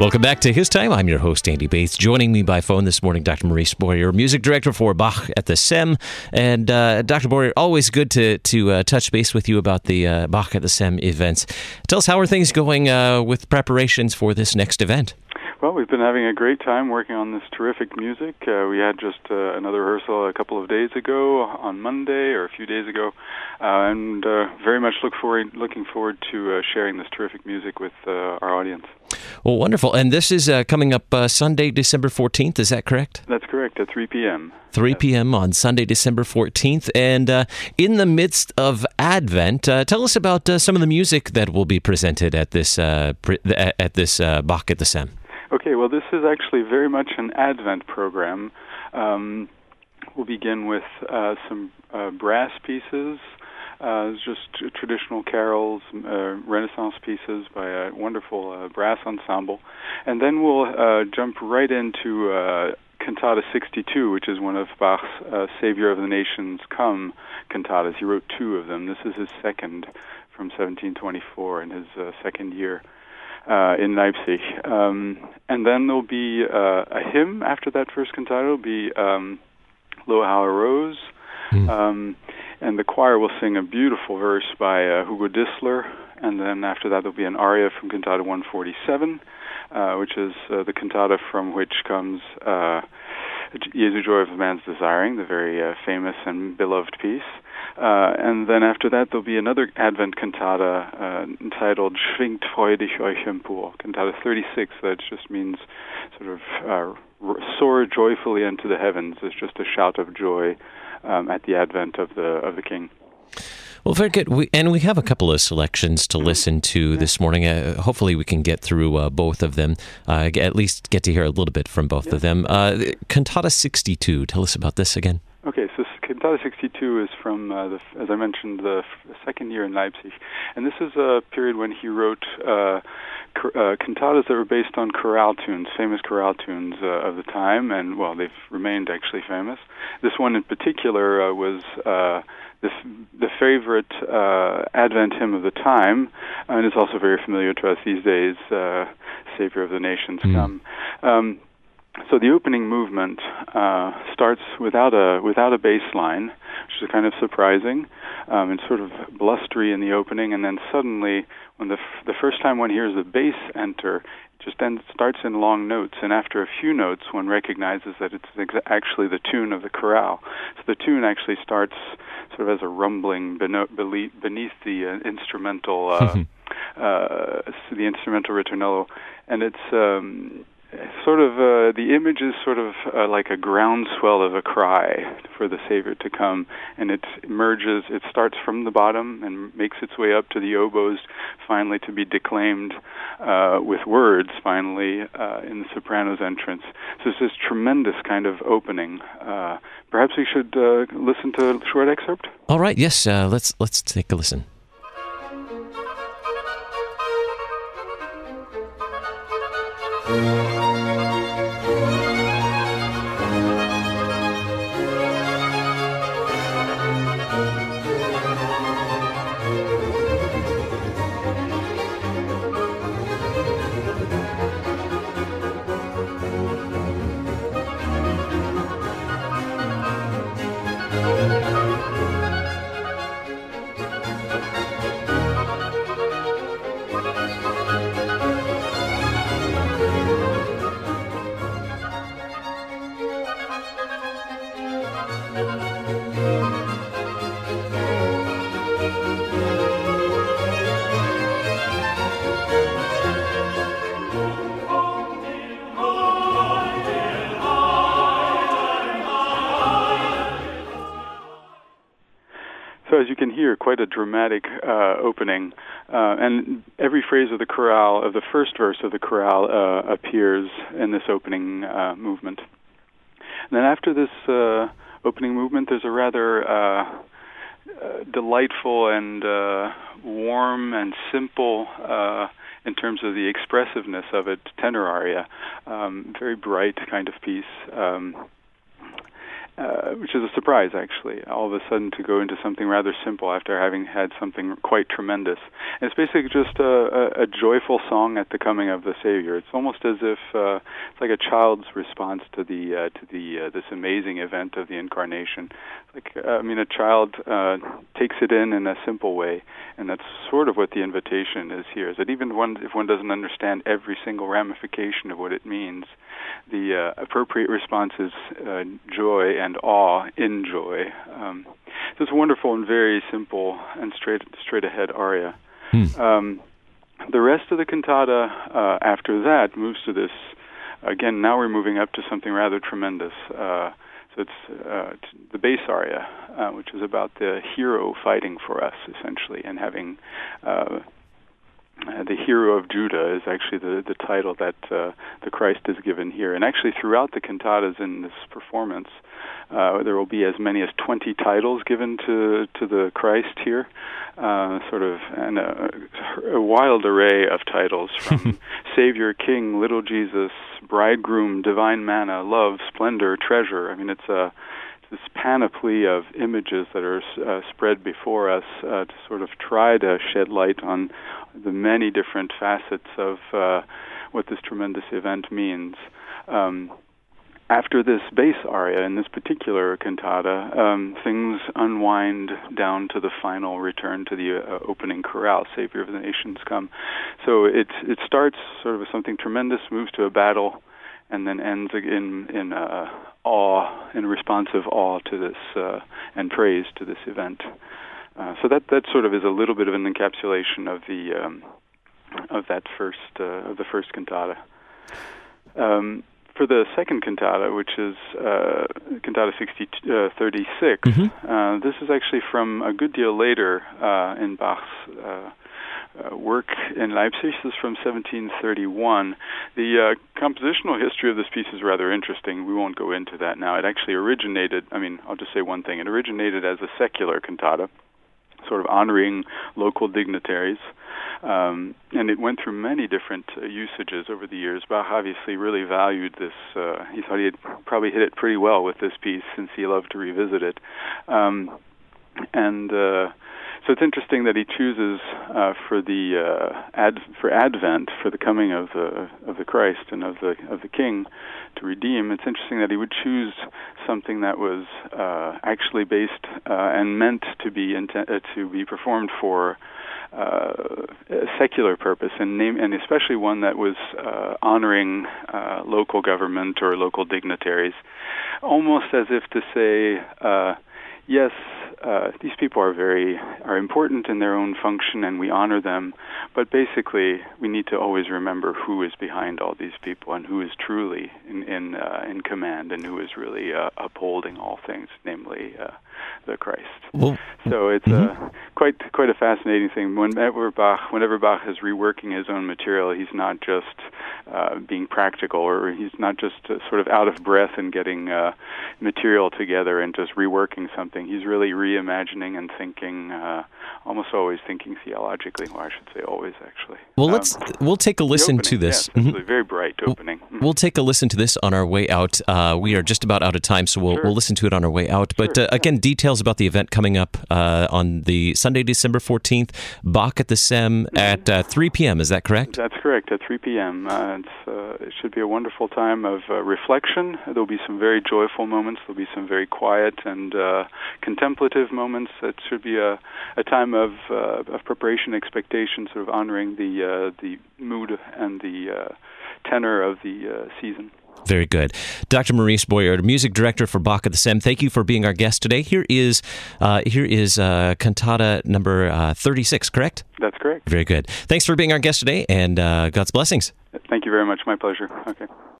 Welcome back to His Time. I'm your host, Andy Bates. Joining me by phone this morning, Dr. Maurice Boyer, music director for Bach at the SEM. And Dr. Boyer, always good to touch base with you about the Bach at the SEM events. Tell us, how are things going with preparations for this next event? Well, we've been having a great time working on this terrific music. We had just another rehearsal a couple of days ago on Monday, or a few days ago, and very much looking forward to sharing this terrific music with our audience. Well, wonderful. And this is coming up Sunday, December 14th, is that correct? That's correct, at 3 p.m. 3 p.m. on Sunday, December 14th. And in the midst of Advent, tell us about some of the music that will be presented at this Bach at the SEM. Okay, well, this is actually very much an Advent program. We'll begin with some brass pieces, just traditional carols, Renaissance pieces by a wonderful brass ensemble. And then we'll jump right into Cantata 62, which is one of Bach's Savior of the Nations Come cantatas. He wrote two of them. This is his second from 1724 in his second year in Leipzig. And then there'll be a hymn after that first cantata. It'll be Lo How a Rose. And the choir will sing a beautiful verse by Hugo Dissler. And then after that, there'll be an aria from Cantata 147, which is the cantata from which comes Jesu Joy of Man's Desiring, the very famous and beloved piece. And then after that, there'll be another Advent cantata entitled Schwingt freudig euch empor, Cantata 36. That just means sort of soar joyfully into the heavens. It's just a shout of joy at the advent of the King. Well, very good. We have a couple of selections to listen to this morning. Hopefully we can get through both of them, at least get to hear a little bit from both of them. Cantata 62, tell us about this again. Okay, so Cantata 62 is from, as I mentioned, the second year in Leipzig. And this is a period when he wrote cantatas that were based on chorale tunes, famous chorale tunes of the time, and, well, they've remained actually famous. This one in particular was the favorite Advent hymn of the time, and it's also very familiar to us these days, Savior of the Nations Come. So the opening movement starts without a bass line, which is kind of surprising. It's sort of blustery in the opening, and then suddenly, when the first time one hears the bass enter, it just then starts in long notes, and after a few notes, one recognizes that it's actually the tune of the chorale. So the tune actually starts sort of as a rumbling beneath the instrumental, the instrumental ritornello, and it's sort of the image is sort of like a groundswell of a cry for the Savior to come, and it emerges. It starts from the bottom and makes its way up to the oboes, finally to be declaimed with words. Finally, in the soprano's entrance. So it's this tremendous kind of opening. Perhaps we should listen to a short excerpt. All right. Yes. Let's take a listen. So as you can hear, quite a dramatic opening, and every phrase of the chorale, of the first verse of the chorale, appears in this opening movement. And then after this opening movement, there's a rather delightful and warm and simple, in terms of the expressiveness of it, tenor aria, very bright kind of piece. which is a surprise, actually, all of a sudden to go into something rather simple after having had something quite tremendous. And it's basically just a joyful song at the coming of the Savior. It's almost as if it's like a child's response to this amazing event of the Incarnation. A child takes it in a simple way, and that's sort of what the invitation is here. Is that even if one doesn't understand every single ramification of what it means, the appropriate response is joy and awe in joy. So it's a wonderful and very simple and straight ahead aria. The rest of the cantata after that moves to this. Again, now we're moving up to something rather tremendous. So it's the bass aria, which is about the hero fighting for us, essentially, and having the hero of Judah is actually the title that the Christ is given here. And actually throughout the cantatas in this performance, there will be as many as 20 titles given to the Christ here, and a wild array of titles from Savior, King, Little Jesus, Bridegroom, Divine Manna, Love, Splendor, Treasure. I mean, it's this panoply of images that are spread before us to sort of try to shed light on the many different facets of what this tremendous event means. After this bass aria in this particular cantata, things unwind down to the final return to the opening chorale, Savior of the Nations Come. So it starts sort of with something tremendous, moves to a battle, and then ends in awe, in responsive awe to this and praise to this event. So that sort of is a little bit of an encapsulation of the first cantata. For the second cantata, which is Cantata 36, this is actually from a good deal later in Bach's work in Leipzig. This is from 1731. The compositional history of this piece is rather interesting. We won't go into that now. It actually originated, I'll just say one thing. It originated as a secular cantata, sort of honoring local dignitaries. And it went through many different usages over the years. Bach obviously really valued this. He thought he had probably hit it pretty well with this piece since he loved to revisit it. So it's interesting that he chooses for Advent, for the coming of the Christ and of the King to redeem. It's interesting that he would choose something that was actually based and meant to be performed for a secular purpose, and especially one that was honoring local government or local dignitaries, almost as if to say, yes, these people are important in their own function, and we honor them. But basically, we need to always remember who is behind all these people and who is truly in command and who is really upholding all things, namely the Christ. Well, so it's quite a fascinating thing. Whenever Bach is reworking his own material, he's not just being practical, or he's not just sort of out of breath and getting material together and just reworking something. He's really reimagining and thinking, almost always thinking theologically, or I should say always, actually. Well, we'll take a listen to this. Yes, it's a very bright opening. We'll take a listen to this on our way out. We are just about out of time, so we'll listen to it on our way out. But again, details about the event coming up on the Sunday, December 14th, Bach at the Sem at 3 p.m. Is that correct? That's correct, at 3 p.m. It should be a wonderful time of reflection. There'll be some very joyful moments. There'll be some very quiet and contemplative moments. It should be a time of preparation, expectation, sort of honoring the mood and the tenor of the season. Very good. Dr. Maurice Boyard, music director for Bach at the Sem, thank you for being our guest today. Here is cantata number 36, correct? That's correct. Very good. Thanks for being our guest today, and God's blessings. Thank you very much. My pleasure. Okay.